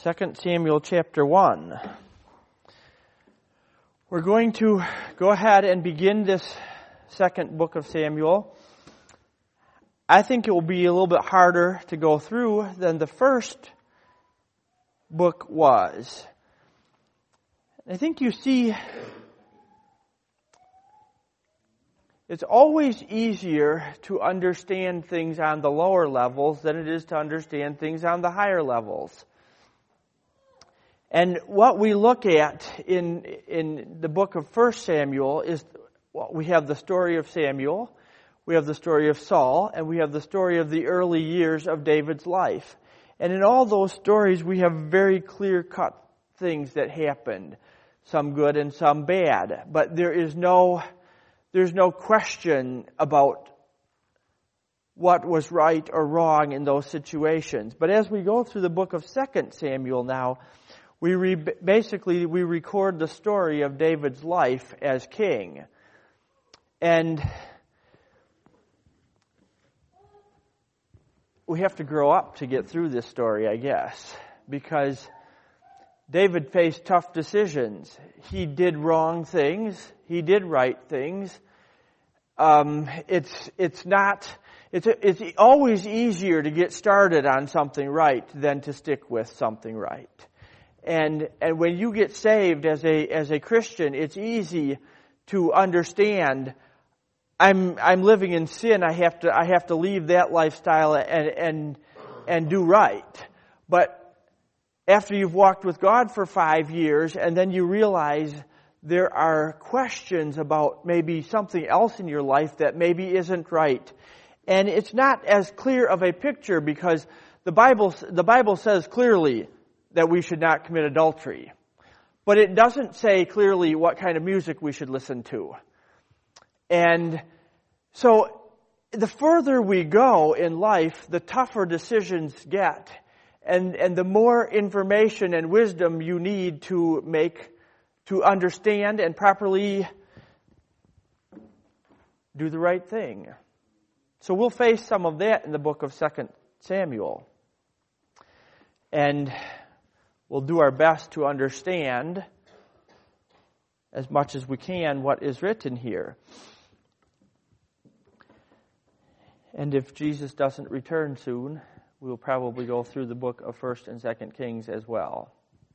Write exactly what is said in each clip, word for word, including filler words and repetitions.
Second Samuel chapter one. We're going to go ahead and begin this second book of Samuel. I think it will be a little bit harder to go through than the first book was. I think you see it's always easier to understand things on the lower levels than it is to understand things on the higher levels. And what we look at in in the book of First Samuel is, well, we have the story of Samuel, we have the story of Saul, and we have the story of the early years of David's life. And in all those stories, we have very clear-cut things that happened, some good and some bad. But there is no there's no question about what was right or wrong in those situations. But as we go through the book of Second Samuel now, We re, basically, we record the story of David's life as king. And we have to grow up to get through this story, I guess, because David faced tough decisions. He did wrong things. He did right things. Um, it's it's not it's it's always easier to get started on something right than to stick with something right. And and when you get saved as a as a Christian, it's easy to understand I'm I'm living in sin. I have to I have to leave that lifestyle and and and do right. But after you've walked with God for five years and then you realize there are questions about maybe something else in your life that maybe isn't right. And it's not as clear of a picture because the Bible the Bible says clearly that we should not commit adultery. But it doesn't say clearly what kind of music we should listen to. And so the further we go in life, the tougher decisions get. And and the more information and wisdom you need to make, to understand and properly do the right thing. So we'll face some of that in the book of Second Samuel. And we'll do our best to understand as much as we can what is written here. And if Jesus doesn't return soon, we'll probably go through the book of First and Second Kings as well.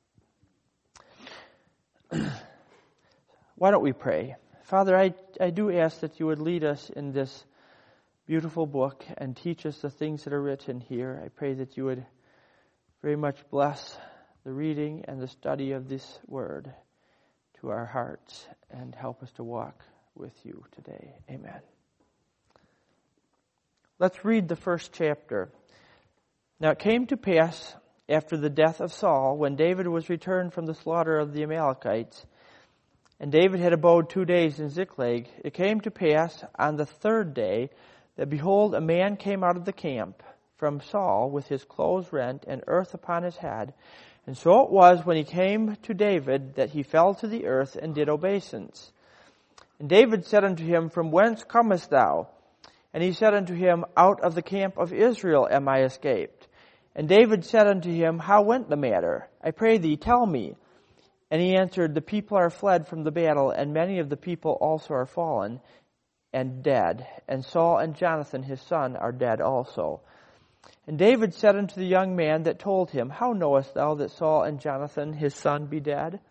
Why don't we pray? Father, I, I do ask that you would lead us in this beautiful book and teach us the things that are written here. I pray that you would very much bless the reading and the study of this word to our hearts and help us to walk with you today. Amen. Let's read the first chapter. Now it came to pass after the death of Saul, when David was returned from the slaughter of the Amalekites, and David had abode two days in Ziklag, it came to pass on the third day that, behold, a man came out of the camp from Saul with his clothes rent and earth upon his head. And so it was when he came to David that he fell to the earth and did obeisance. And David said unto him, From whence comest thou? And he said unto him, Out of the camp of Israel am I escaped. And David said unto him, How went the matter? I pray thee, tell me. And he answered, The people are fled from the battle, and many of the people also are fallen and dead. And Saul and Jonathan his son are dead also. And David said unto the young man that told him, How knowest thou that Saul and Jonathan his son be dead?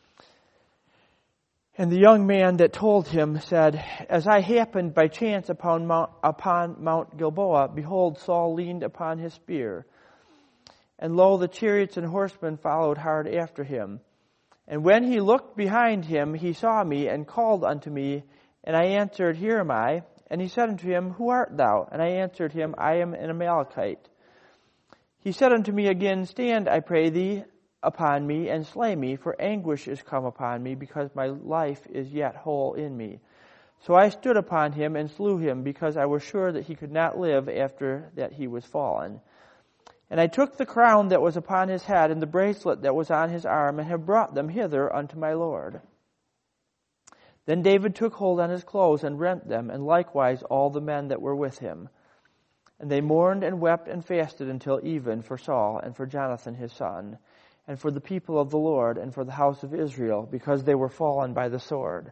And the young man that told him said, As I happened by chance upon Mount, upon Mount Gilboa, behold, Saul leaned upon his spear. And lo, the chariots and horsemen followed hard after him. And when he looked behind him, he saw me and called unto me. And I answered, Here am I. And he said unto him, Who art thou? And I answered him, I am an Amalekite. He said unto me again, Stand, I pray thee, upon me, and slay me, for anguish is come upon me, because my life is yet whole in me. So I stood upon him and slew him, because I was sure that he could not live after that he was fallen. And I took the crown that was upon his head, and the bracelet that was on his arm, and have brought them hither unto my Lord. Then David took hold on his clothes and rent them, and likewise all the men that were with him. And they mourned and wept and fasted until even for Saul and for Jonathan his son, and for the people of the Lord and for the house of Israel, because they were fallen by the sword.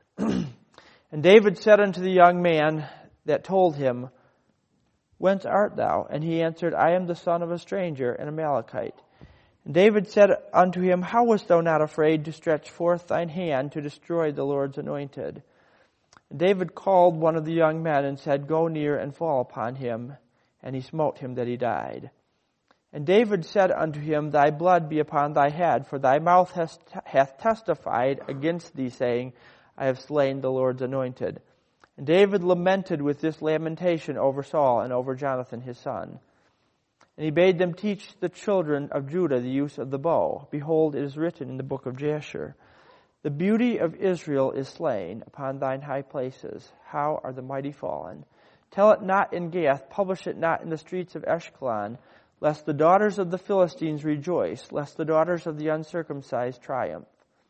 And David said unto the young man that told him, Whence art thou? And he answered, I am the son of a stranger, an Amalekite. And David said unto him, How wast thou not afraid to stretch forth thine hand to destroy the Lord's anointed? And David called one of the young men and said, Go near and fall upon him. And he smote him that he died. And David said unto him, Thy blood be upon thy head, for thy mouth hath, hath testified against thee, saying, I have slain the Lord's anointed. And David lamented with this lamentation over Saul and over Jonathan his son. And he bade them teach the children of Judah the use of the bow. Behold, it is written in the book of Jasher, The beauty of Israel is slain upon thine high places. How are the mighty fallen? Tell it not in Gath, publish it not in the streets of Ashkelon, lest the daughters of the Philistines rejoice, lest the daughters of the uncircumcised triumph.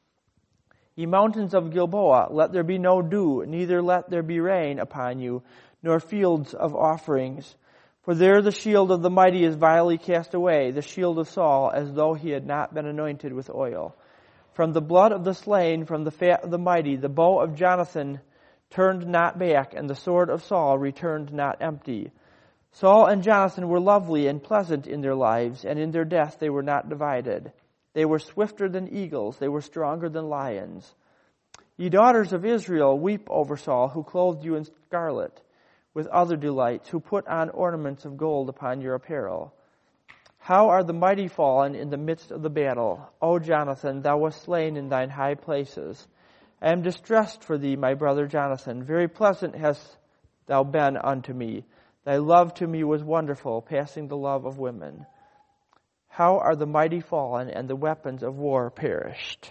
Ye mountains of Gilboa, let there be no dew, neither let there be rain upon you, nor fields of offerings. For there the shield of the mighty is vilely cast away, the shield of Saul, as though he had not been anointed with oil. From the blood of the slain, from the fat of the mighty, the bow of Jonathan turned not back, and the sword of Saul returned not empty. Saul and Jonathan were lovely and pleasant in their lives, and in their death they were not divided. They were swifter than eagles, they were stronger than lions. Ye daughters of Israel, weep over Saul, who clothed you in scarlet, with other delights, who put on ornaments of gold upon your apparel. How are the mighty fallen in the midst of the battle? O Jonathan, thou wast slain in thine high places. I am distressed for thee, my brother Jonathan. Very pleasant hast thou been unto me. Thy love to me was wonderful, passing the love of women. How are the mighty fallen, and the weapons of war perished?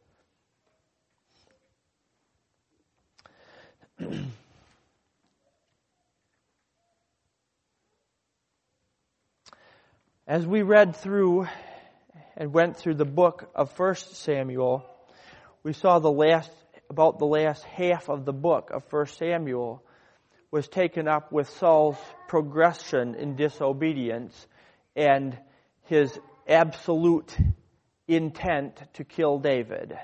As we read through and went through the book of First Samuel, we saw the last, about the last half of the book of First Samuel was taken up with Saul's progression in disobedience and his absolute intent to kill David.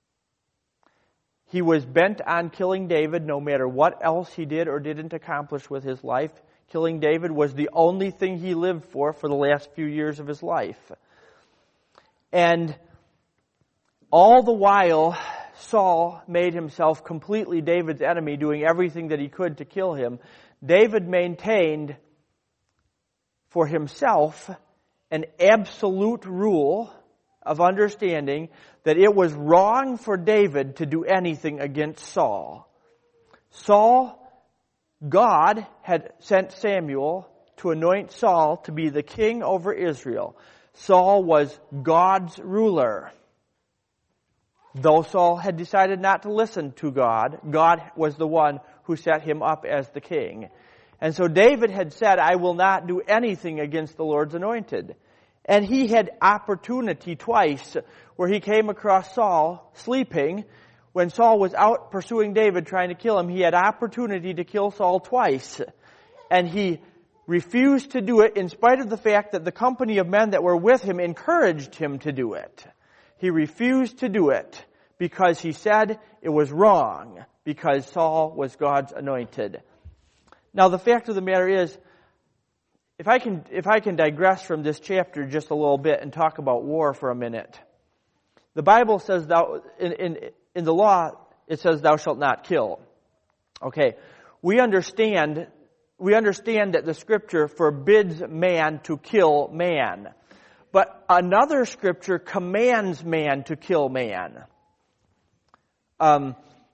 He was bent on killing David no matter what else he did or didn't accomplish with his life. Killing David was the only thing he lived for for the last few years of his life. And all the while, Saul made himself completely David's enemy, doing everything that he could to kill him. David maintained for himself an absolute rule of understanding that it was wrong for David to do anything against Saul. Saul, God had sent Samuel to anoint Saul to be the king over Israel. Saul was God's ruler. Though Saul had decided not to listen to God, God was the one who set him up as the king. And so David had said, I will not do anything against the Lord's anointed. And he had opportunity twice where he came across Saul sleeping. When Saul was out pursuing David, trying to kill him, he had opportunity to kill Saul twice. And he refused to do it in spite of the fact that the company of men that were with him encouraged him to do it. He refused to do it because he said it was wrong, because Saul was God's anointed. Now the fact of the matter is, if I can, if I can digress from this chapter just a little bit and talk about war for a minute. The Bible says, thou, in, in, in the law, it says, thou shalt not kill. Okay, we understand, we understand that the Scripture forbids man to kill man. But another Scripture commands man to kill man. Um,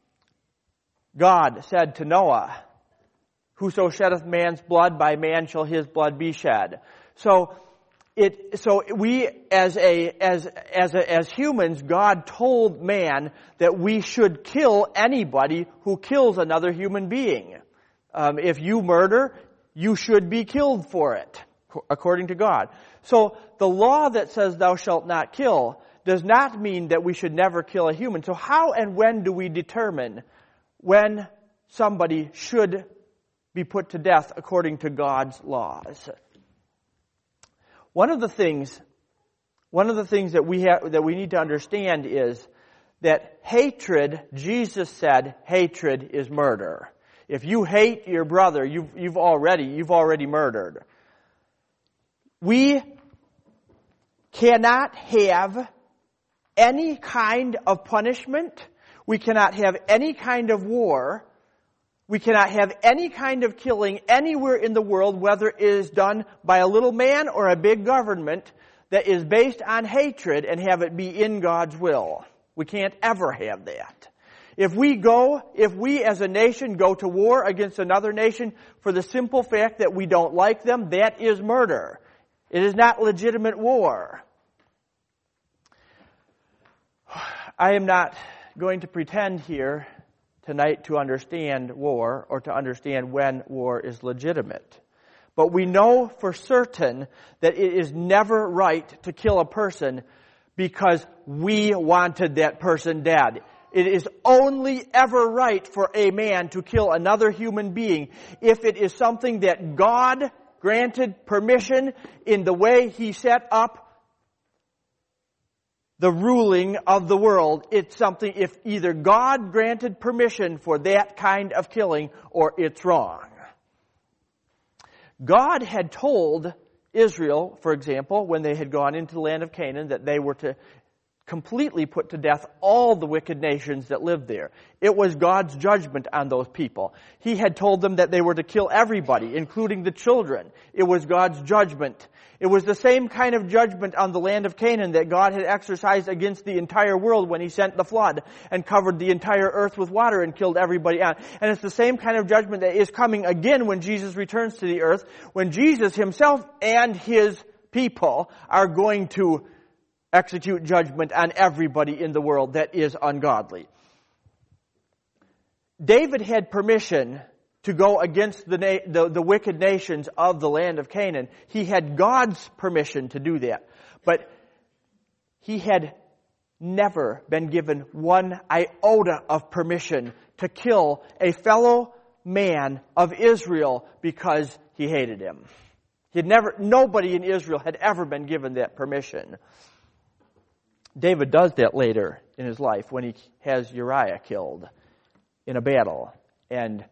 God said to Noah, whoso sheddeth man's blood, by man shall his blood be shed. So it, so we as a, as, as a, as humans, God told man that we should kill anybody who kills another human being. Um, if you murder, you should be killed for it, according to God. So the law that says thou shalt not kill does not mean that we should never kill a human. So how and when do we determine when somebody should be put to death according to God's laws. One of the things, one of the things that we have, that we need to understand is that hatred, Jesus said, hatred is murder. If you hate your brother, you've, you've already, you've already murdered. We cannot have any kind of punishment. We cannot have any kind of war. We cannot have any kind of killing anywhere in the world, whether it is done by a little man or a big government, that is based on hatred and have it be in God's will. We can't ever have that. If we go, if we as a nation go to war against another nation for the simple fact that we don't like them, that is murder. It is not legitimate war. I am not going to pretend here tonight to understand war or to understand when war is legitimate. But we know for certain that it is never right to kill a person because we wanted that person dead. It is only ever right for a man to kill another human being if it is something that God granted permission in the way He set up the ruling of the world. It's something, if either God granted permission for that kind of killing or it's wrong. God had told Israel, for example, when they had gone into the land of Canaan, that they were to completely put to death all the wicked nations that lived there. It was God's judgment on those people. He had told them that they were to kill everybody, including the children. It was God's judgment. It was the same kind of judgment on the land of Canaan that God had exercised against the entire world when He sent the flood and covered the entire earth with water and killed everybody on. And it's the same kind of judgment that is coming again when Jesus returns to the earth, when Jesus Himself and His people are going to execute judgment on everybody in the world that is ungodly. David had permission to go against the, na- the, the wicked nations of the land of Canaan. He had God's permission to do that. But he had never been given one iota of permission to kill a fellow man of Israel because he hated him. He had never, nobody in Israel had ever been given that permission. David does that later in his life when he has Uriah killed in a battle. And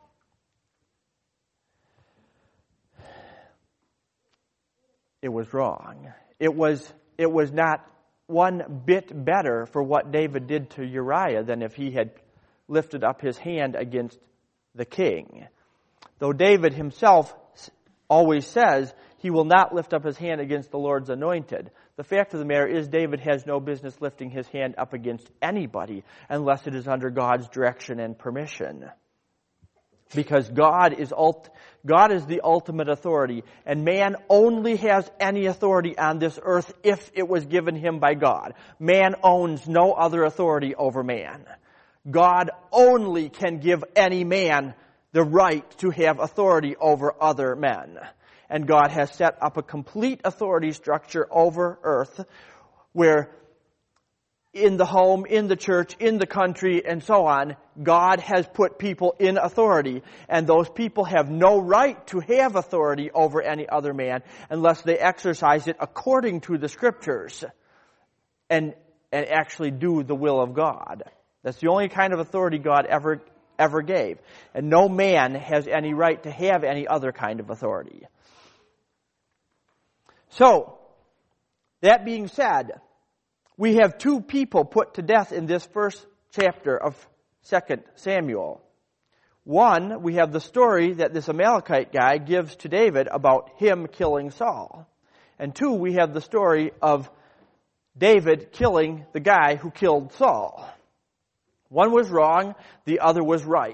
it was wrong. It was, it was not one bit better for what David did to Uriah than if he had lifted up his hand against the king. Though David himself always says he will not lift up his hand against the Lord's anointed. The fact of the matter is David has no business lifting his hand up against anybody unless it is under God's direction and permission. Because God is ult- God is the ultimate authority, and man only has any authority on this earth if it was given him by God. Man owns no other authority over man. God only can give any man the right to have authority over other men. And God has set up a complete authority structure over earth where in the home, in the church, in the country, and so on, God has put people in authority. And those people have no right to have authority over any other man unless they exercise it according to the Scriptures and, and actually do the will of God. That's the only kind of authority God ever, ever gave. And no man has any right to have any other kind of authority. So, that being said, we have two people put to death in this first chapter of Second Samuel. One, we have the story that this Amalekite guy gives to David about him killing Saul. And two, we have the story of David killing the guy who killed Saul. One was wrong, the other was right.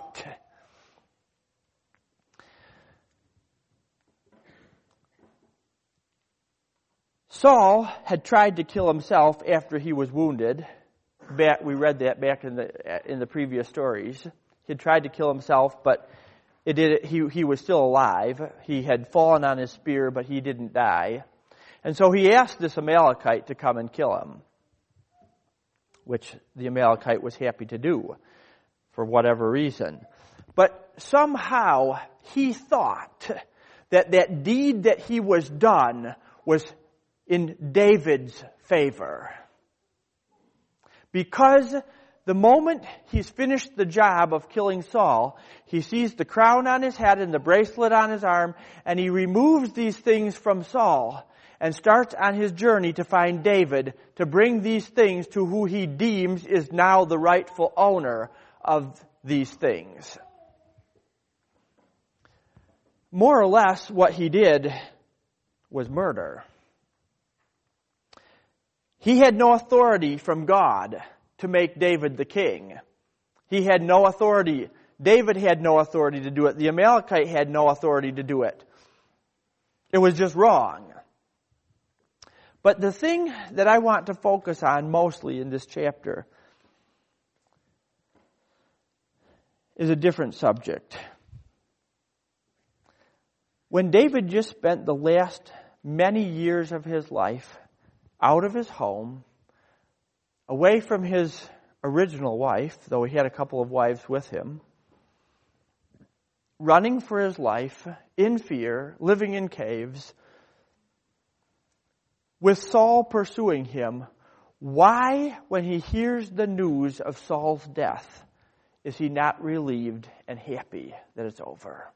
Saul had tried to kill himself after he was wounded. Back, we read that back in the in the previous stories. He had tried to kill himself, but it did, he, he was still alive. He had fallen on his spear, but he didn't die. And so he asked this Amalekite to come and kill him, which the Amalekite was happy to do for whatever reason. But somehow he thought that that deed that he was done was in David's favor. Because the moment he's finished the job of killing Saul, he sees the crown on his head and the bracelet on his arm, and he removes these things from Saul and starts on his journey to find David to bring these things to who he deems is now the rightful owner of these things. More or less, what he did was murder. He had no authority from God to make David the king. He had no authority. David had no authority to do it. The Amalekite had no authority to do it. It was just wrong. But the thing that I want to focus on mostly in this chapter is a different subject. When David just spent the last many years of his life out of his home, away from his original wife, though he had a couple of wives with him, running for his life, in fear, living in caves, with Saul pursuing him, why, when he hears the news of Saul's death, is he not relieved and happy that it's over?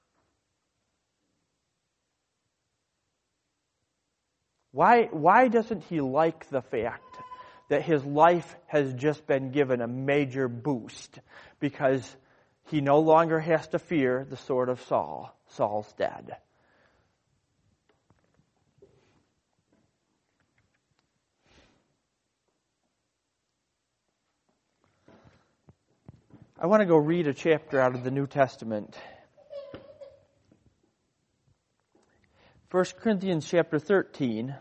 Why, why doesn't he like the fact that his life has just been given a major boost because he no longer has to fear the sword of Saul? Saul's dead. I want to go read a chapter out of the New Testament. First Corinthians chapter thirteen.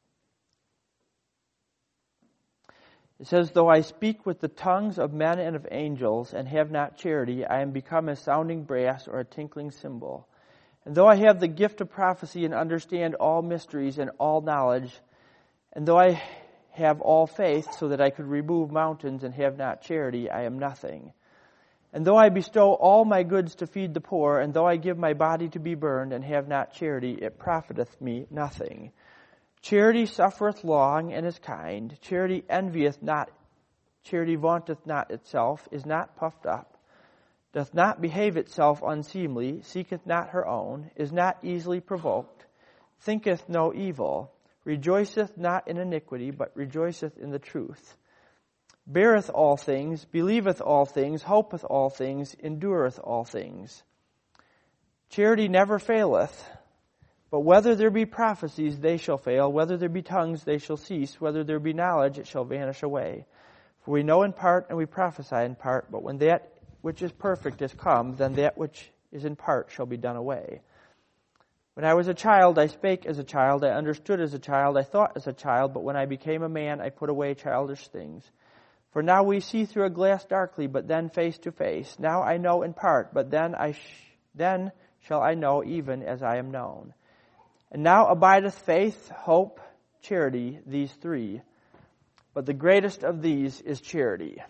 It says, "Though I speak with the tongues of men and of angels and have not charity, I am become a sounding brass or a tinkling cymbal. And though I have the gift of prophecy and understand all mysteries and all knowledge, and though I have all faith so that I could remove mountains and have not charity, I am nothing. And though I bestow all my goods to feed the poor, and though I give my body to be burned and have not charity, it profiteth me nothing. Charity suffereth long and is kind. Charity envieth not. Charity vaunteth not itself, is not puffed up, doth not behave itself unseemly, seeketh not her own, is not easily provoked, thinketh no evil, rejoiceth not in iniquity, but rejoiceth in the truth. Beareth all things, believeth all things, hopeth all things, endureth all things. Charity never faileth, but whether there be prophecies, they shall fail, whether there be tongues, they shall cease, whether there be knowledge, it shall vanish away. For we know in part, and we prophesy in part, but when that which is perfect is come, then that which is in part shall be done away. When I was a child, I spake as a child, I understood as a child, I thought as a child, but when I became a man, I put away childish things. For now we see through a glass darkly, but then face to face. Now I know in part, but then I sh- then shall I know even as I am known. And now abideth faith, hope, charity, these three. But the greatest of these is charity."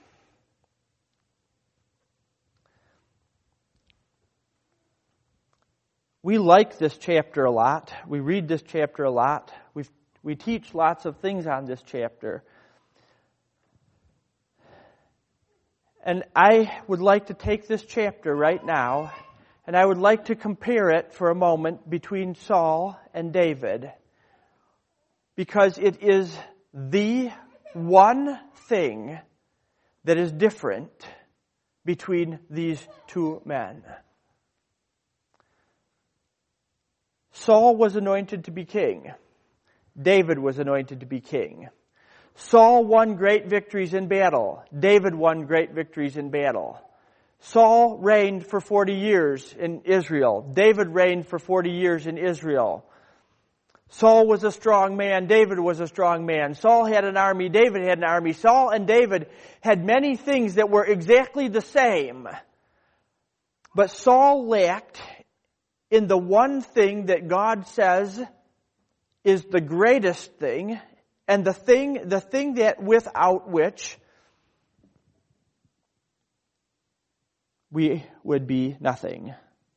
We like this chapter a lot. We read this chapter a lot. We we teach lots of things on this chapter. And I would like to take this chapter right now, and I would like to compare it for a moment between Saul and David, because it is the one thing that is different between these two men. Saul was anointed to be king. David was anointed to be king. Saul won great victories in battle. David won great victories in battle. Saul reigned for forty years in Israel. David reigned for forty years in Israel. Saul was a strong man. David was a strong man. Saul had an army. David had an army. Saul and David had many things that were exactly the same. But Saul lacked in the one thing that God says is the greatest thing, and the thing, the thing that without which we would be nothing.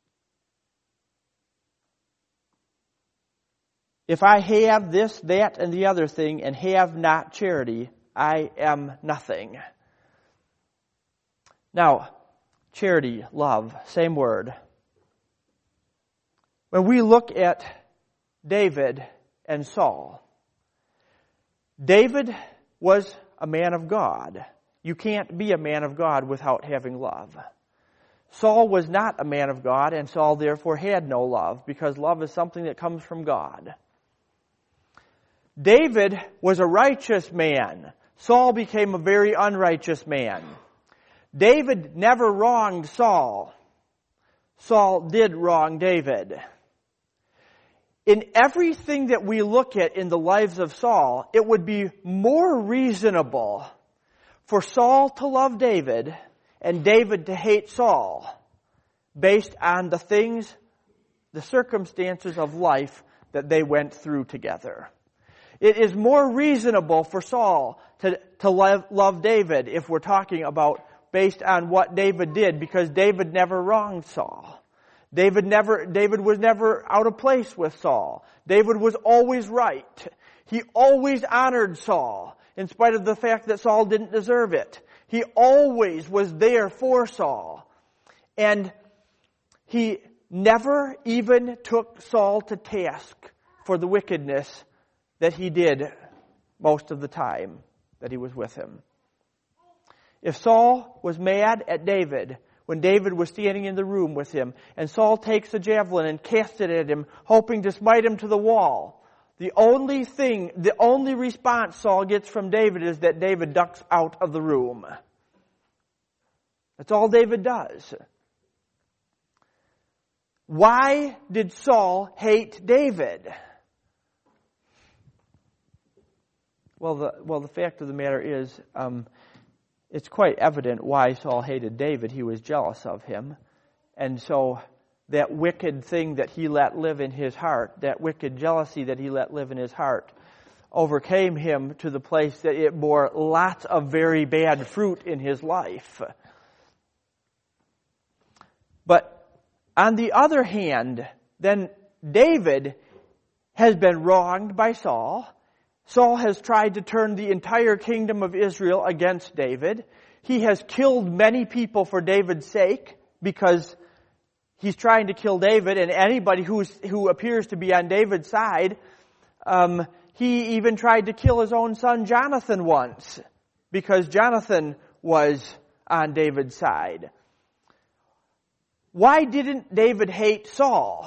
If I have this, that, and the other thing, and have not charity, I am nothing. Now, charity, love, same word. When we look at David and Saul, David was a man of God. You can't be a man of God without having love. Saul was not a man of God, and Saul therefore had no love, because love is something that comes from God. David was a righteous man. Saul became a very unrighteous man. David never wronged Saul. Saul did wrong David. In everything that we look at in the lives of Saul, it would be more reasonable for Saul to love David and David to hate Saul based on the things, the circumstances of life that they went through together. It is more reasonable for Saul to, to love, love David if we're talking about based on what David did, because David never wronged Saul. David never, David was never out of place with Saul. David was always right. He always honored Saul, in spite of the fact that Saul didn't deserve it. He always was there for Saul. And he never even took Saul to task for the wickedness that he did most of the time that he was with him. If Saul was mad at David when David was standing in the room with him, and Saul takes a javelin and casts it at him, hoping to smite him to the wall, the only thing, the only response Saul gets from David is that David ducks out of the room. That's all David does. Why did Saul hate David? Well, the well, the fact of the matter is, um, it's quite evident why Saul hated David. He was jealous of him. And so that wicked thing that he let live in his heart, that wicked jealousy that he let live in his heart, overcame him to the place that it bore lots of very bad fruit in his life. But on the other hand, then David has been wronged by Saul. Saul has tried to turn the entire kingdom of Israel against David. He has killed many people for David's sake because he's trying to kill David, and anybody who's, who appears to be on David's side, um, he even tried to kill his own son Jonathan once because Jonathan was on David's side. Why didn't David hate Saul?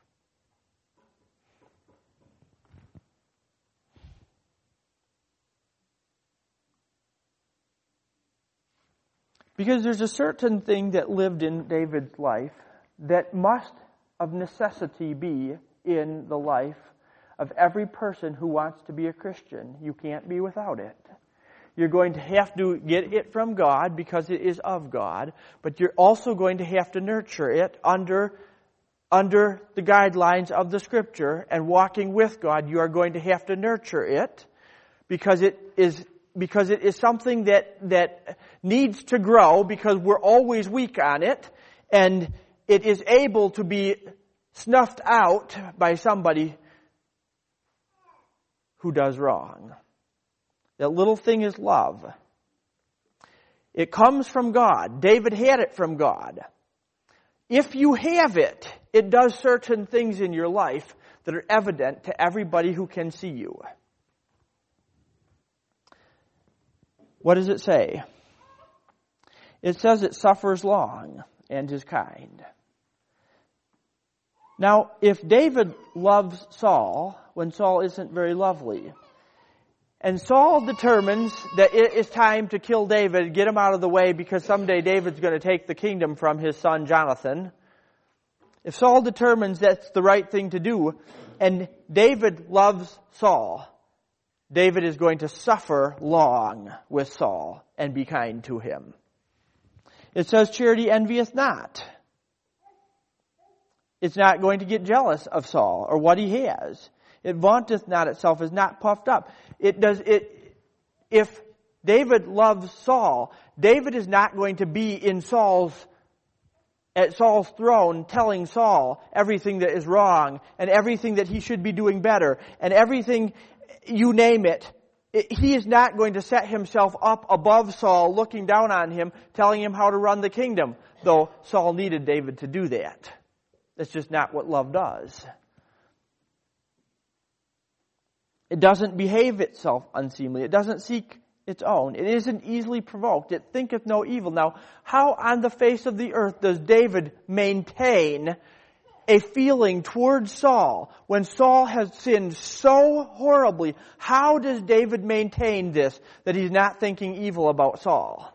Because there's a certain thing that lived in David's life that must of necessity be in the life of every person who wants to be a Christian. You can't be without it. You're going to have to get it from God because it is of God, but you're also going to have to nurture it under, under the guidelines of the Scripture, and walking with God, you are going to have to nurture it because it is because it is something that, that needs to grow, because we're always weak on it, and it is able to be snuffed out by somebody who does wrong. That little thing is love. It comes from God. David had it from God. If you have it, it does certain things in your life that are evident to everybody who can see you. What does it say? It says it suffers long and is kind. Now, if David loves Saul when Saul isn't very lovely, and Saul determines that it is time to kill David, get him out of the way because someday David's going to take the kingdom from his son Jonathan, if Saul determines that's the right thing to do, and David loves Saul, David is going to suffer long with Saul and be kind to him. It says, charity envieth not. It's not going to get jealous of Saul or what he has. It vaunteth not itself, is not puffed up. It does it. If David loves Saul, David is not going to be in Saul's at Saul's throne telling Saul everything that is wrong and everything that he should be doing better and everything, you name it. He is not going to set himself up above Saul, looking down on him, telling him how to run the kingdom, though Saul needed David to do that. That's just not what love does. It doesn't behave itself unseemly. It doesn't seek its own. It isn't easily provoked. It thinketh no evil. Now, how on the face of the earth does David maintain a feeling towards Saul when Saul has sinned so horribly? How does David maintain this, that he's not thinking evil about Saul?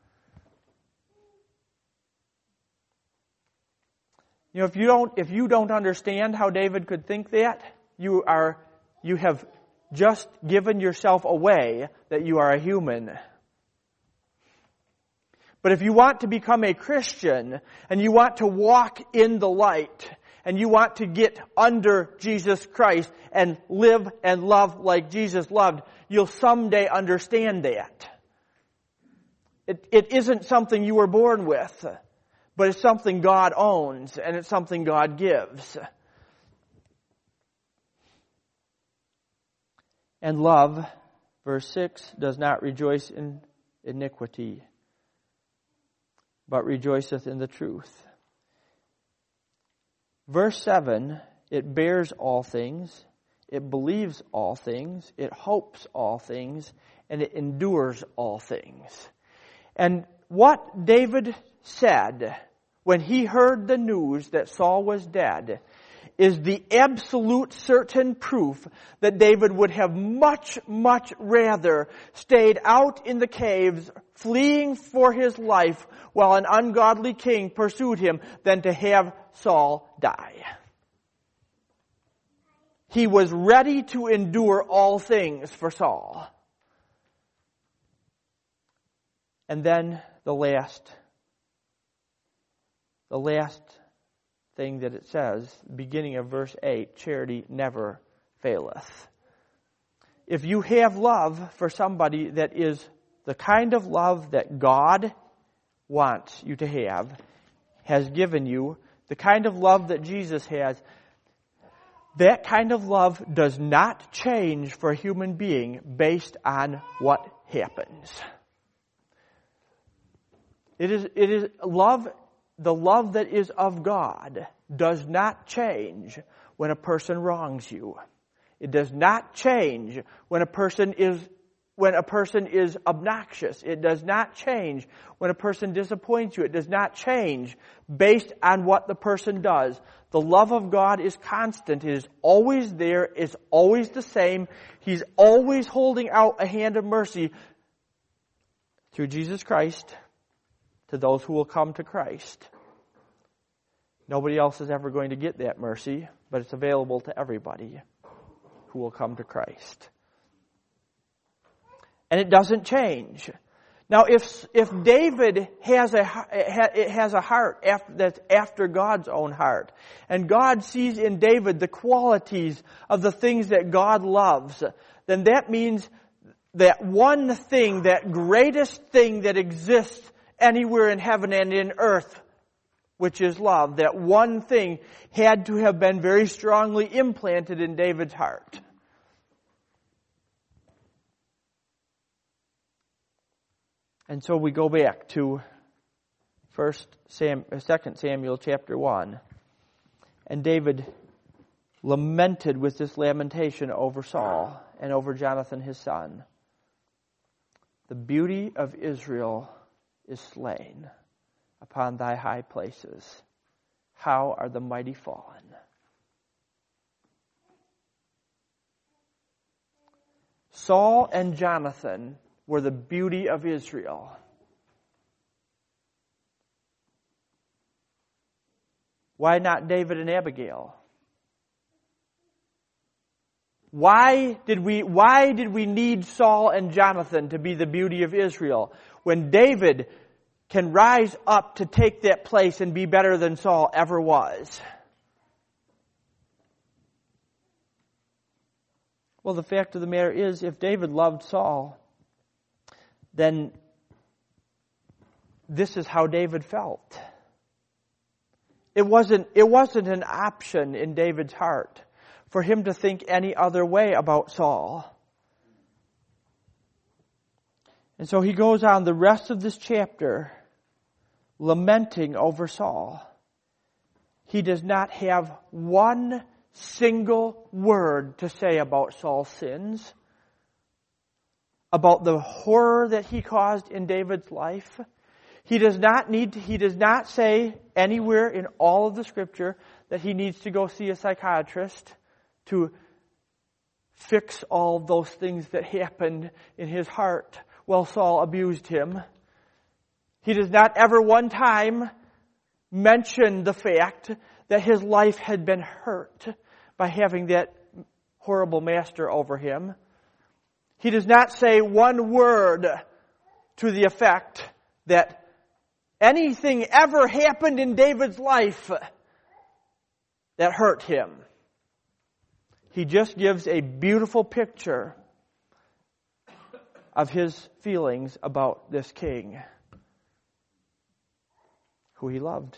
You know, if you don't, if you don't understand how David could think that, you are, you have just given yourself away that you are a human. But if you want to become a Christian and you want to walk in the light and you want to get under Jesus Christ and live and love like Jesus loved, you'll someday understand that. It, it isn't something you were born with, but it's something God owns and it's something God gives. And love, verse six, does not rejoice in iniquity, but rejoiceth in the truth. Verse seven, it bears all things, it believes all things, it hopes all things, and it endures all things. And what David said when he heard the news that Saul was dead is the absolute certain proof that David would have much, much rather stayed out in the caves, fleeing for his life while an ungodly king pursued him, than to have Saul die. He was ready to endure all things for Saul. And then the last, the last thing that it says, beginning of verse eight, charity never faileth. If you have love for somebody that is the kind of love that God wants you to have, has given you, the kind of love that Jesus has, that kind of love does not change for a human being based on what happens. It is, it is love. The love that is of God does not change when a person wrongs you. It does not change when a person is when a person is obnoxious. It does not change when a person disappoints you. It does not change based on what the person does. The love of God is constant. It is always there. It's always the same. He's always holding out a hand of mercy through Jesus Christ to those who will come to Christ. Nobody else is ever going to get that mercy, but it's available to everybody who will come to Christ. And it doesn't change. Now, if if David has a has a heart after, that's after God's own heart, and God sees in David the qualities of the things that God loves, then that means that one thing, that greatest thing that exists anywhere in heaven and in earth, which is love, that one thing had to have been very strongly implanted in David's heart. And so we go back to First Sam, Second Samuel chapter one, and David lamented with this lamentation over Saul and over Jonathan his son. The beauty of Israel is slain upon thy high places. How are the mighty fallen? Saul and Jonathan were the beauty of Israel. Why not David and Abigail? Why did we, why did we need Saul and Jonathan to be the beauty of Israel when David can rise up to take that place and be better than Saul ever was? Well, the fact of the matter is, if David loved Saul, then this is how David felt. It wasn't, it wasn't an option in David's heart for him to think any other way about Saul. And so he goes on the rest of this chapter lamenting over Saul. He does not have one single word to say about Saul's sins, about the horror that he caused in David's life. He does not need to, he does not say anywhere in all of the Scripture that he needs to go see a psychiatrist to fix all those things that happened in his heart while Saul abused him. He does not ever one time mention the fact that his life had been hurt by having that horrible master over him. He does not say one word to the effect that anything ever happened in David's life that hurt him. He just gives a beautiful picture of his feelings about this king who he loved.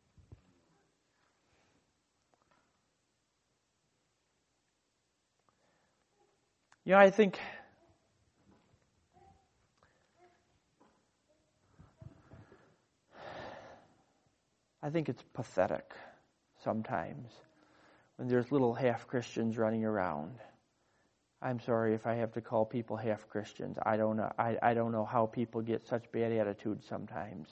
You know, I think I think it's pathetic sometimes when there's little half-Christians running around. I'm sorry if I have to call people half-Christians. I don't know. I, I don't know how people get such bad attitudes sometimes.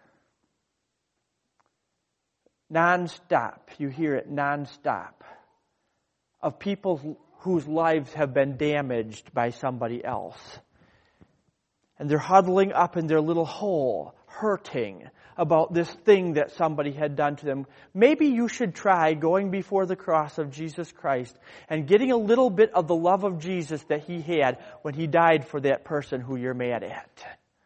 Non-stop, you hear it non-stop, of people whose lives have been damaged by somebody else. And they're huddling up in their little hole, hurting about this thing that somebody had done to them. Maybe you should try going before the cross of Jesus Christ and getting a little bit of the love of Jesus that He had when He died for that person who you're mad at.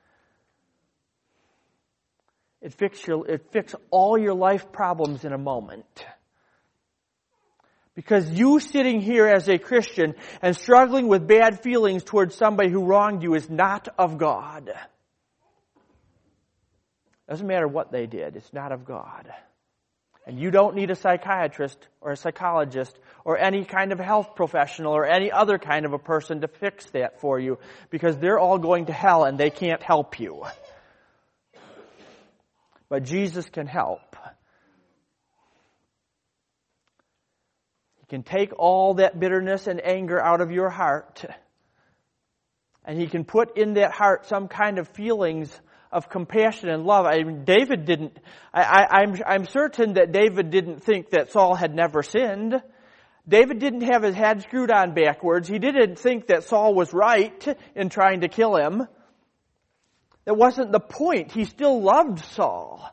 It fix your, it fix all your life problems in a moment. Because you sitting here as a Christian and struggling with bad feelings towards somebody who wronged you is not of God. Doesn't matter what they did, it's not of God. And you don't need a psychiatrist or a psychologist or any kind of health professional or any other kind of a person to fix that for you, because they're all going to hell and they can't help you. But Jesus can help. He can take all that bitterness and anger out of your heart, and He can put in that heart some kind of feelings of compassion and love. I mean, David didn't, I, I, I'm, I'm certain that David didn't think that Saul had never sinned. David didn't have his head screwed on backwards. He didn't think that Saul was right in trying to kill him. That wasn't the point. He still loved Saul.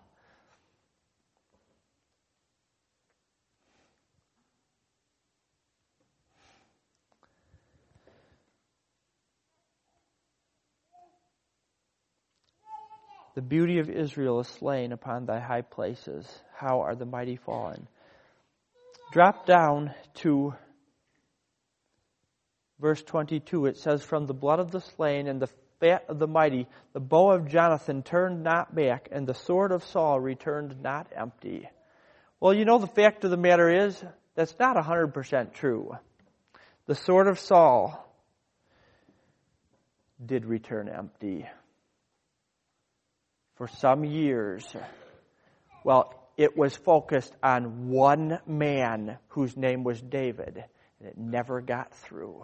The beauty of Israel is slain upon thy high places. How are the mighty fallen? Drop down to verse twenty-two. It says, from the blood of the slain and the fat of the mighty, the bow of Jonathan turned not back, and the sword of Saul returned not empty. Well, you know, the fact of the matter is, that's not one hundred percent true. The sword of Saul did return empty. For some years, well, it was focused on one man whose name was David, and it never got through.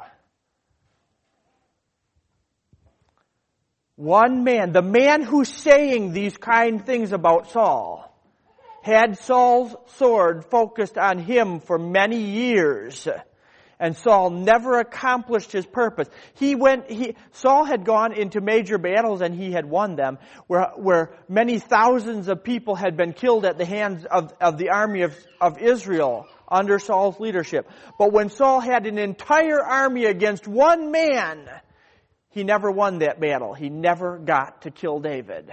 One man, the man who's saying these kind things about Saul, had Saul's sword focused on him for many years. And Saul never accomplished his purpose. He went, he, Saul had gone into major battles and he had won them, where, where many thousands of people had been killed at the hands of, of the army of, of Israel under Saul's leadership. But when Saul had an entire army against one man, he never won that battle. He never got to kill David.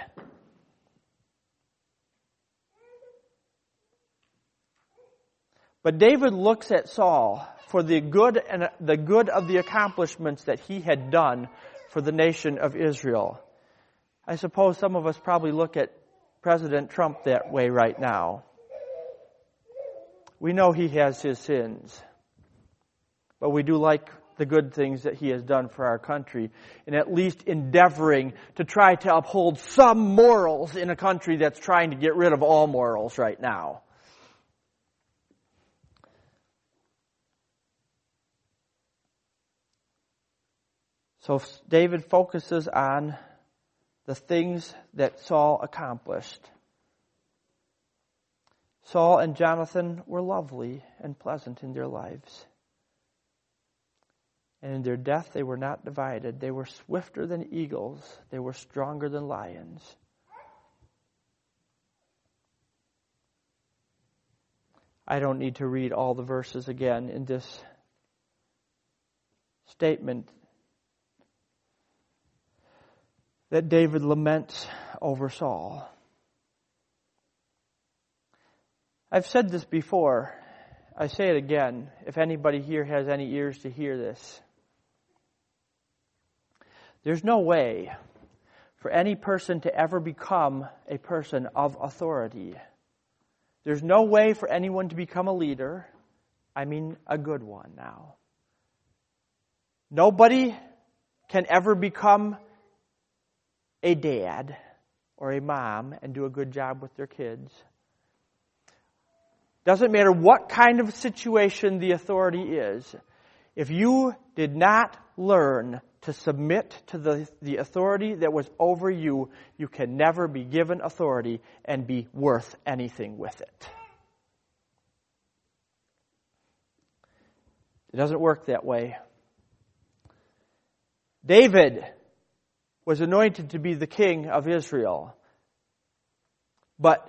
But David looks at Saul for the good and the good of the accomplishments that he had done for the nation of Israel. I suppose some of us probably look at President Trump that way right now. We know he has his sins, but we do like the good things that he has done for our country, and at least endeavoring to try to uphold some morals in a country that's trying to get rid of all morals right now. So David focuses on the things that Saul accomplished. Saul and Jonathan were lovely and pleasant in their lives. And in their death they were not divided. They were swifter than eagles. They were stronger than lions. I don't need to read all the verses again in this statement that David laments over Saul. I've said this before. I say it again. If anybody here has any ears to hear this. There's no way for any person to ever become a person of authority. There's no way for anyone to become a leader. I mean a good one now. Nobody can ever become a dad or a mom and do a good job with their kids. Doesn't matter what kind of situation the authority is. If you did not learn to submit to the, the authority that was over you, you can never be given authority and be worth anything with it. It doesn't work that way. David was anointed to be the king of Israel. But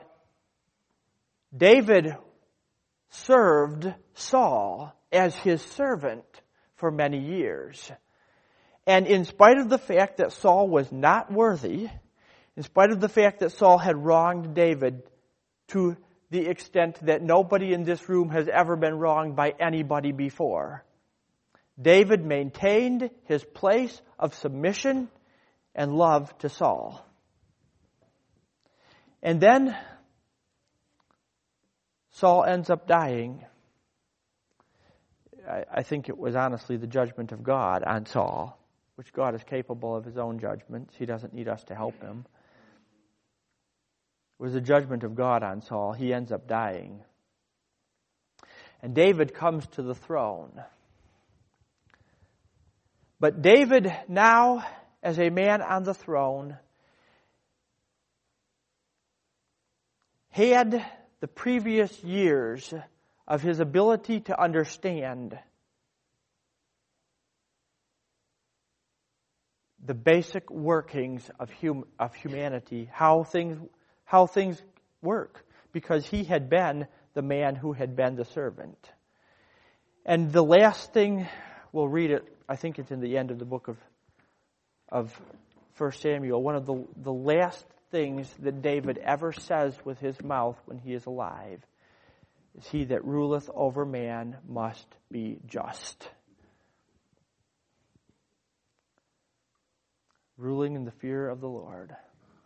David served Saul as his servant for many years. And in spite of the fact that Saul was not worthy, in spite of the fact that Saul had wronged David to the extent that nobody in this room has ever been wronged by anybody before, David maintained his place of submission and love to Saul. And then Saul ends up dying. I, I think it was honestly the judgment of God on Saul, which God is capable of his own judgments. He doesn't need us to help him. It was the judgment of God on Saul. He ends up dying. And David comes to the throne. But David now, as a man on the throne, had the previous years of his ability to understand the basic workings of hum, of humanity, how things how things work, because he had been the man who had been the servant. And the last thing, we'll read it, I think it's in the end of the book of of First Samuel, one of the, the last things that David ever says with his mouth when he is alive is, "He that ruleth over man must be just." Ruling in the fear of the Lord.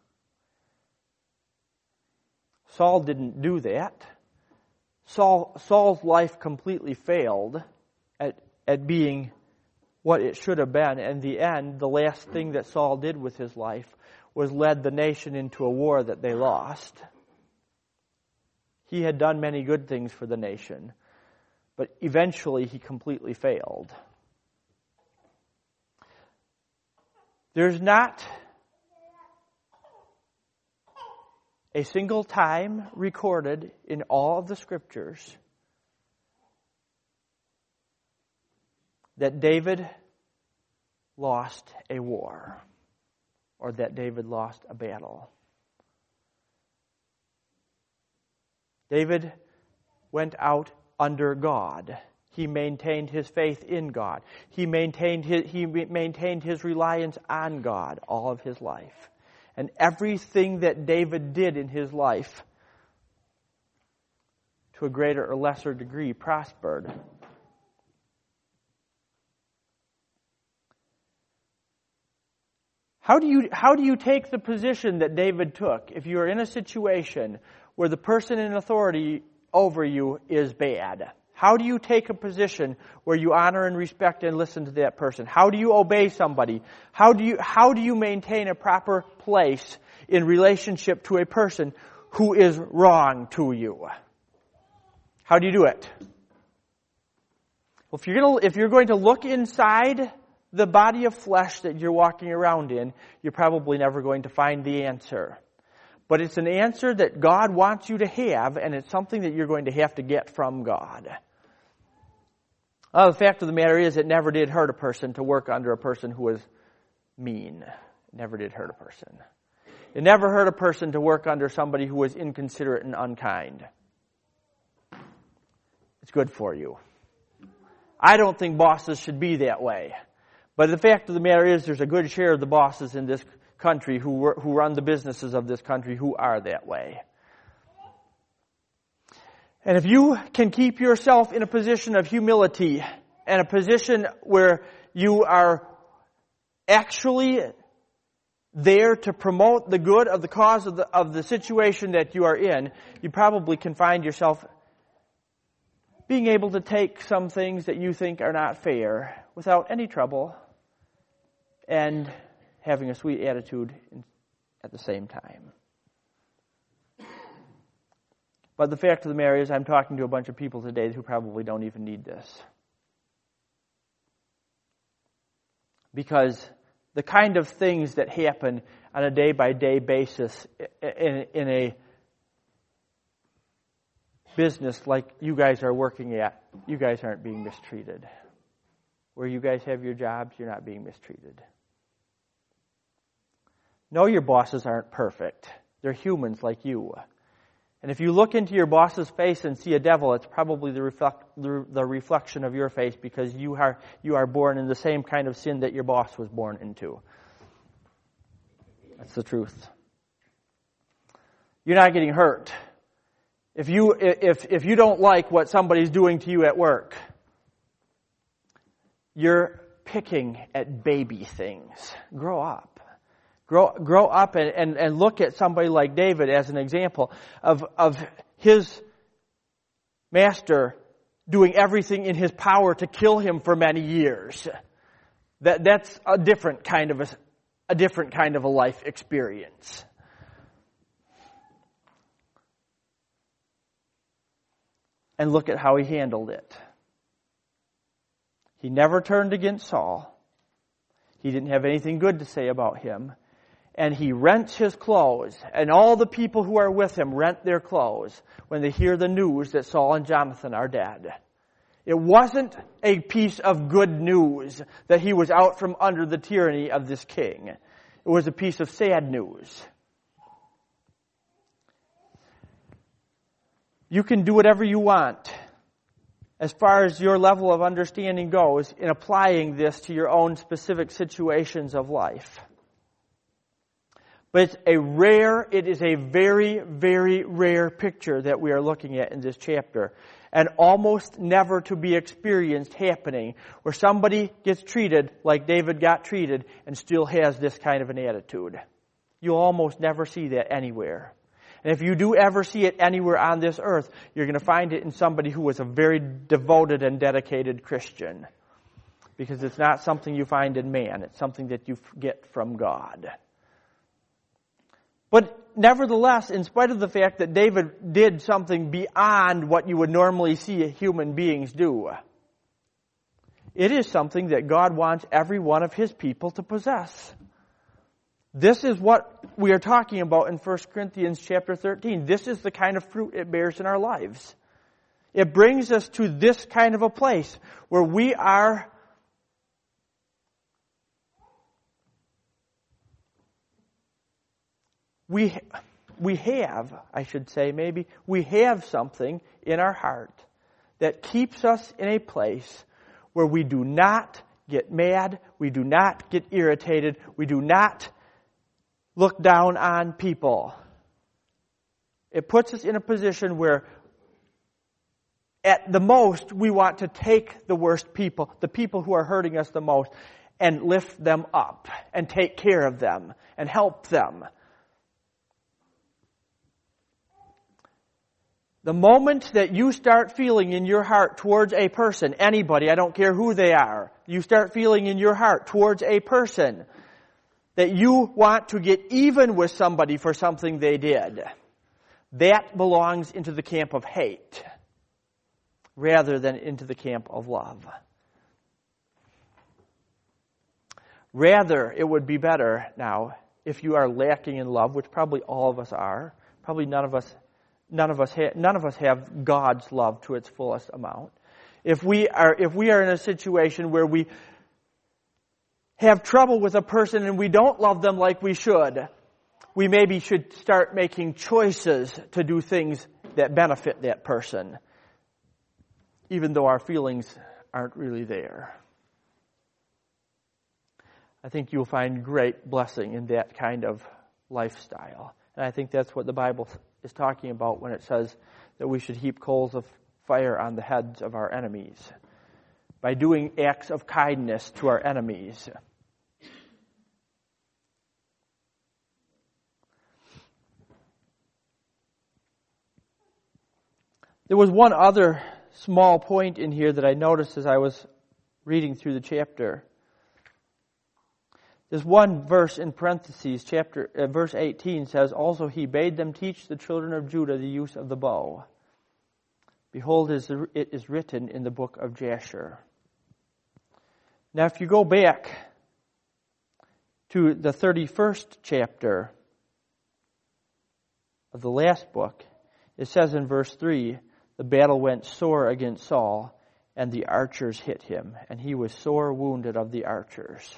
Saul didn't do that. Saul, Saul's life completely failed at, at being what it should have been. In the end, the last thing that Saul did with his life was led the nation into a war that they lost. He had done many good things for the nation, but eventually he completely failed. There's not a single time recorded in all of the scriptures that David lost a war or that David lost a battle. David went out under God. He maintained his faith in God. He maintained his, he maintained his reliance on God all of his life. And everything that David did in his life, to a greater or lesser degree, prospered. How do you, how do you take the position that David took if you are in a situation where the person in authority over you is bad? How do you take a position where you honor and respect and listen to that person? How do you obey somebody? How do you, how do you maintain a proper place in relationship to a person who is wrong to you? How do you do it? Well, if you're going to, if you're going to look inside the body of flesh that you're walking around in, you're probably never going to find the answer. But it's an answer that God wants you to have, and it's something that you're going to have to get from God. Well, the fact of the matter is, it never did hurt a person to work under a person who was mean. It never did hurt a person. It never hurt a person to work under somebody who was inconsiderate and unkind. It's good for you. I don't think bosses should be that way. But the fact of the matter is, there's a good share of the bosses in this country who who run the businesses of this country who are that way. And if you can keep yourself in a position of humility and a position where you are actually there to promote the good of the cause of the, of the situation that you are in, you probably can find yourself being able to take some things that you think are not fair without any trouble and having a sweet attitude at the same time. But the fact of the matter is, I'm talking to a bunch of people today who probably don't even need this. Because the kind of things that happen on a day-by-day basis in, in a business like you guys are working at, you guys aren't being mistreated. Where you guys have your jobs, you're not being mistreated. No, your bosses aren't perfect. They're humans like you. And if you look into your boss's face and see a devil, it's probably the, reflect, the, the reflection of your face, because you are, you are born in the same kind of sin that your boss was born into. That's the truth. You're not getting hurt. If you, if, if you don't like what somebody's doing to you at work, you're picking at baby things. Grow up. Grow, grow up and, and, and look at somebody like David as an example of, of his master doing everything in his power to kill him for many years. That, that's a different kind of a, a different kind of a life experience. And look at how he handled it. He never turned against Saul. He didn't have anything good to say about him. And he rents his clothes, and all the people who are with him rent their clothes when they hear the news that Saul and Jonathan are dead. It wasn't a piece of good news that he was out from under the tyranny of this king. It was a piece of sad news. You can do whatever you want as far as your level of understanding goes in applying this to your own specific situations of life. But it's a rare, it is a very, very rare picture that we are looking at in this chapter. And almost never to be experienced happening where somebody gets treated like David got treated and still has this kind of an attitude. You'll almost never see that anywhere. And if you do ever see it anywhere on this earth, you're going to find it in somebody who was a very devoted and dedicated Christian. Because it's not something you find in man. It's something that you get from God. But nevertheless, in spite of the fact that David did something beyond what you would normally see human beings do, it is something that God wants every one of His people to possess. This is what we are talking about in First Corinthians chapter thirteen. This is the kind of fruit it bears in our lives. It brings us to this kind of a place where we are We we have, I should say maybe, we have something in our heart that keeps us in a place where we do not get mad, we do not get irritated, we do not look down on people. It puts us in a position where at the most we want to take the worst people, the people who are hurting us the most, and lift them up and take care of them and help them. The moment that you start feeling in your heart towards a person, anybody, I don't care who they are, you start feeling in your heart towards a person that you want to get even with somebody for something they did, that belongs into the camp of hate rather than into the camp of love. Rather, it would be better now if you are lacking in love, which probably all of us are. Probably none of us, none of us, ha- none of us have God's love to its fullest amount. If we are, if we are in a situation where we have trouble with a person and we don't love them like we should, we maybe should start making choices to do things that benefit that person, even though our feelings aren't really there. I think you'll find great blessing in that kind of lifestyle. And I think that's what the Bible is talking about when it says that we should heap coals of fire on the heads of our enemies by doing acts of kindness to our enemies. There was one other small point in here that I noticed as I was reading through the chapter. There's one verse in parentheses, chapter uh, verse eighteen says, "Also he bade them teach the children of Judah the use of the bow. Behold, it is written in the book of Jasher." Now, if you go back to the thirty-first chapter of the last book, it says in verse three, "The battle went sore against Saul, and the archers hit him, and he was sore wounded of the archers."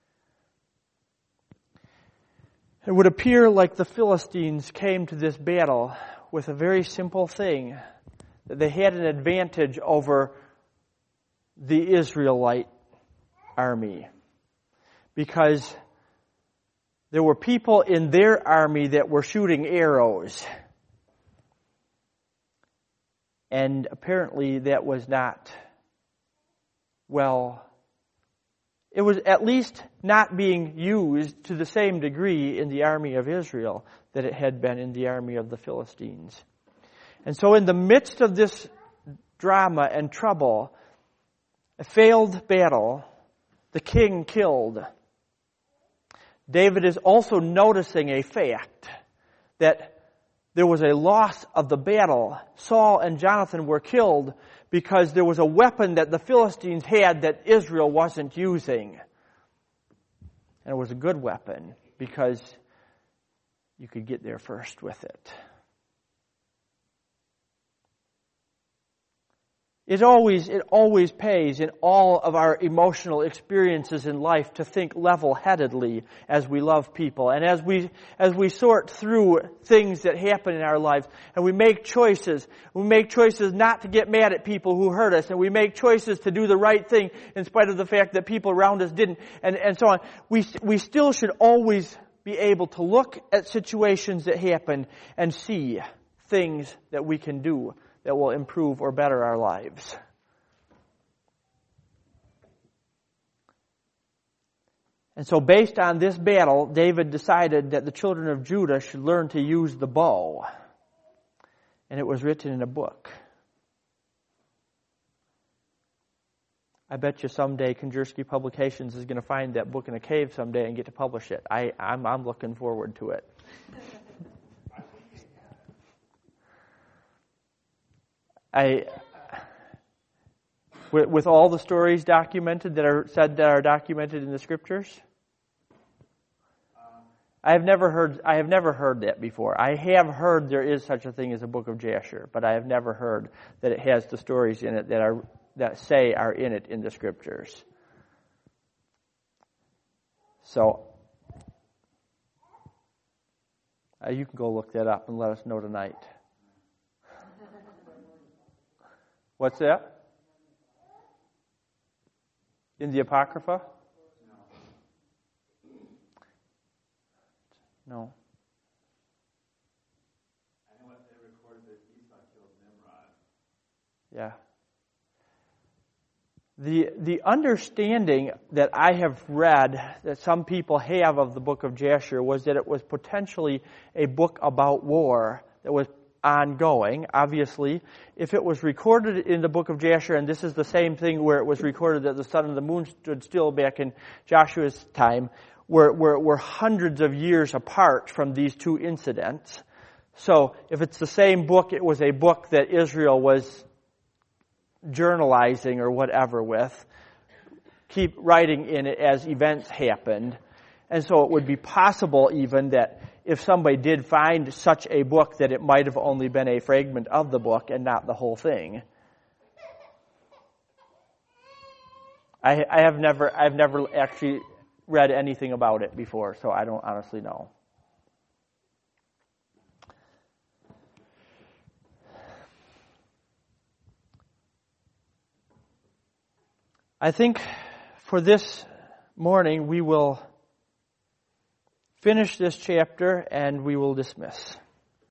It would appear like the Philistines came to this battle with a very simple thing, that they had an advantage over the Israelite army, because there were people in their army that were shooting arrows. And apparently that was not well, it was at least not being used to the same degree in the army of Israel that it had been in the army of the Philistines. And so in the midst of this drama and trouble, a failed battle, the king killed. David is also noticing a fact that there was a loss of the battle. Saul and Jonathan were killed because there was a weapon that the Philistines had that Israel wasn't using. And it was a good weapon because you could get there first with it. It always, it always pays in all of our emotional experiences in life to think level-headedly as we love people. And as we, as we sort through things that happen in our lives, and we make choices, we make choices not to get mad at people who hurt us, and we make choices to do the right thing in spite of the fact that people around us didn't, and, and so on. We, we still should always be able to look at situations that happen and see things that we can do that will improve or better our lives. And so based on this battle, David decided that the children of Judah should learn to use the bow. And it was written in a book. I bet you someday Konjursky Publications is going to find that book in a cave someday and get to publish it. I, I'm, I'm looking forward to it. I, with, with all the stories documented that are said that are documented in the scriptures, I have never heard. I have never heard that before. I have heard there is such a thing as a book of Jasher, but I have never heard that it has the stories in it that are that say are in it in the scriptures. So uh, you can go look that up and let us know tonight. What's that? In the Apocrypha? No. I know what they recorded that Esau killed Nimrod. Yeah. The the understanding that I have read, that some people have of the book of Jasher, was that it was potentially a book about war that was ongoing, obviously. If it was recorded in the book of Jasher, and this is the same thing where it was recorded that the sun and the moon stood still back in Joshua's time, we're, we're, we're hundreds of years apart from these two incidents. So if it's the same book, it was a book that Israel was journalizing or whatever with, keep writing in it as events happened. And so it would be possible even that if somebody did find such a book, that it might have only been a fragment of the book and not the whole thing. I, I have never, I've never actually read anything about it before, so I don't honestly know. I think for this morning we will finish this chapter and we will dismiss.